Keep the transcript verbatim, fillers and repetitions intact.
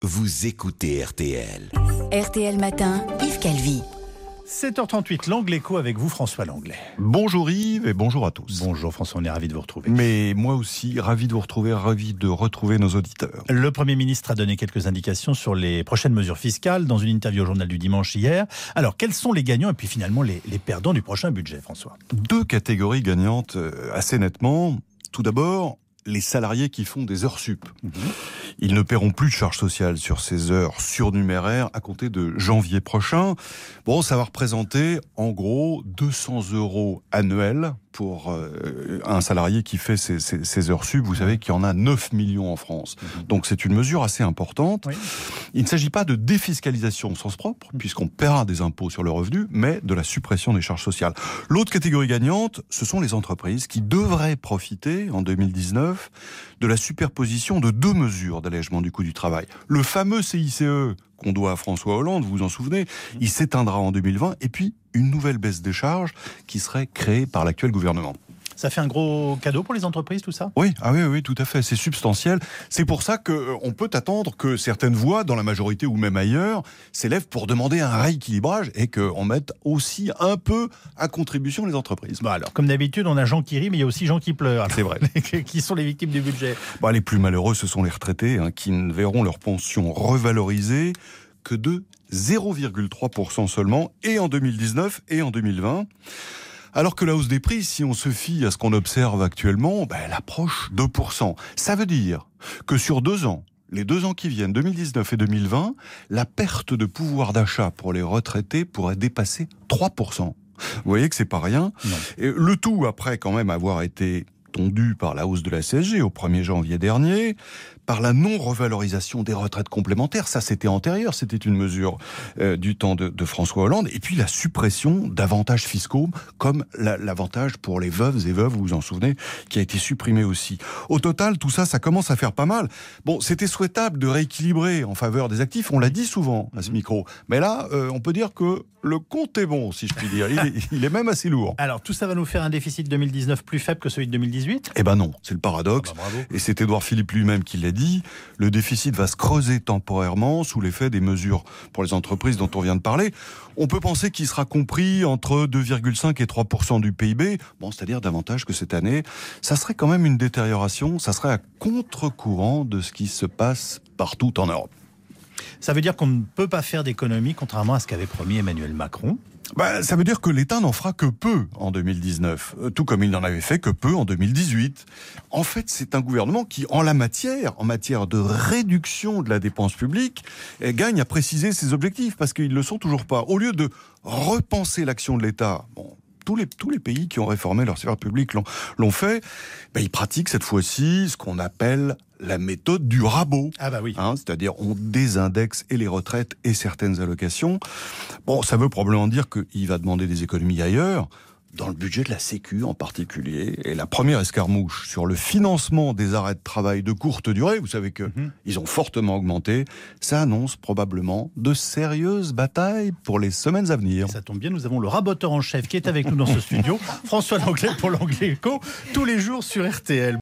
vous écoutez R T L. R T L Matin, Yves Calvi. sept heures trente-huit, l'Anglais Co avec vous, François Langlais. Bonjour Yves et bonjour à tous. Bonjour François, on est ravis de vous retrouver. Mais moi aussi, ravi de vous retrouver, ravi de retrouver nos auditeurs. Le Premier ministre a donné quelques indications sur les prochaines mesures fiscales dans une interview au Journal du Dimanche hier. Alors, quels sont les gagnants et puis finalement les, les perdants du prochain budget, François ? Deux catégories gagnantes euh, assez nettement. Tout d'abord, les salariés qui font des heures sup. Mmh. Ils ne paieront plus de charges sociales sur ces heures surnuméraires à compter de janvier prochain. Bon, ça va représenter en gros deux cents euros annuels pour euh, un salarié qui fait ses, ses, ses heures sup. Vous savez qu'il y en a neuf millions en France. Mmh. Donc c'est une mesure assez importante. Oui. Il ne s'agit pas de défiscalisation au sens propre, mmh. puisqu'on paiera des impôts sur le revenu, mais de la suppression des charges sociales. L'autre catégorie gagnante, ce sont les entreprises qui devraient profiter en deux mille dix-neuf de la superposition de deux mesures d'allègement du coût du travail. Le fameux C I C E qu'on doit à François Hollande, vous vous en souvenez, il s'éteindra en deux mille vingt, et puis une nouvelle baisse des charges qui serait créée par l'actuel gouvernement. Ça fait un gros cadeau pour les entreprises, tout ça ? Oui, ah oui, oui, tout à fait. C'est substantiel. C'est pour ça qu'on peut attendre que certaines voix, dans la majorité ou même ailleurs, s'élèvent pour demander un rééquilibrage et qu'on mette aussi un peu à contribution les entreprises. Bon alors, comme d'habitude, on a Jean qui rit, mais il y a aussi Jean qui pleure. C'est vrai. Qui sont les victimes du budget ? Bon, les plus malheureux, ce sont les retraités, hein, qui ne verront leur pension revalorisée que de zéro virgule trois pour cent seulement, et en deux mille dix-neuf et en deux mille vingt. Alors que la hausse des prix, si on se fie à ce qu'on observe actuellement, ben, elle approche deux pour cent. Ça veut dire que sur deux ans, les deux ans qui viennent, deux mille dix-neuf et deux mille vingt, la perte de pouvoir d'achat pour les retraités pourrait dépasser trois pour cent. Vous voyez que c'est pas rien. Non. Et le tout après quand même avoir été tondu par la hausse de la C S G au premier janvier dernier, par la non-revalorisation des retraites complémentaires. Ça, c'était antérieur, c'était une mesure euh, du temps de, de François Hollande. Et puis la suppression d'avantages fiscaux, comme la, l'avantage pour les veuves et veuves, vous vous en souvenez, qui a été supprimé aussi. Au total, tout ça, ça commence à faire pas mal. Bon, c'était souhaitable de rééquilibrer en faveur des actifs, on l'a dit souvent à ce micro. Mais là, euh, on peut dire que le compte est bon, si je puis dire. Il est, il est même assez lourd. Alors, tout ça va nous faire un déficit deux mille dix-neuf plus faible que celui de deux mille dix-huit ? Eh ben non, c'est le paradoxe. Ah bah et c'est Édouard Philippe lui-même qui l'a dit. Le déficit va se creuser temporairement sous l'effet des mesures pour les entreprises dont on vient de parler. On peut penser qu'il sera compris entre deux virgule cinq et trois pour cent du P I B. Bon, c'est-à-dire davantage que cette année. Ça serait quand même une détérioration. Ça serait à contre-courant de ce qui se passe partout en Europe. Ça veut dire qu'on ne peut pas faire d'économie, contrairement à ce qu'avait promis Emmanuel Macron. Bah, ça veut dire que l'État n'en fera que peu en deux mille dix-neuf, tout comme il n'en avait fait que peu en deux mille dix-huit. En fait, c'est un gouvernement qui, en la matière, en matière de réduction de la dépense publique, gagne à préciser ses objectifs, parce qu'ils ne le sont toujours pas. Au lieu de repenser l'action de l'État, bon, Tous les, tous les pays qui ont réformé leur sphère publique l'ont, l'ont fait, ben, ils pratiquent cette fois-ci ce qu'on appelle la méthode du rabot. Ah bah oui. Hein, c'est-à-dire on désindexe et les retraites et certaines allocations. Bon, ça veut probablement dire qu'il va demander des économies ailleurs, dans le budget de la Sécu en particulier. Et la première escarmouche sur le financement des arrêts de travail de courte durée, vous savez que mm-hmm. ils ont fortement augmenté, ça annonce probablement de sérieuses batailles pour les semaines à venir. Et ça tombe bien, nous avons le raboteur en chef qui est avec nous dans ce studio, François Langlais pour l'Anglais Co, tous les jours sur R T L.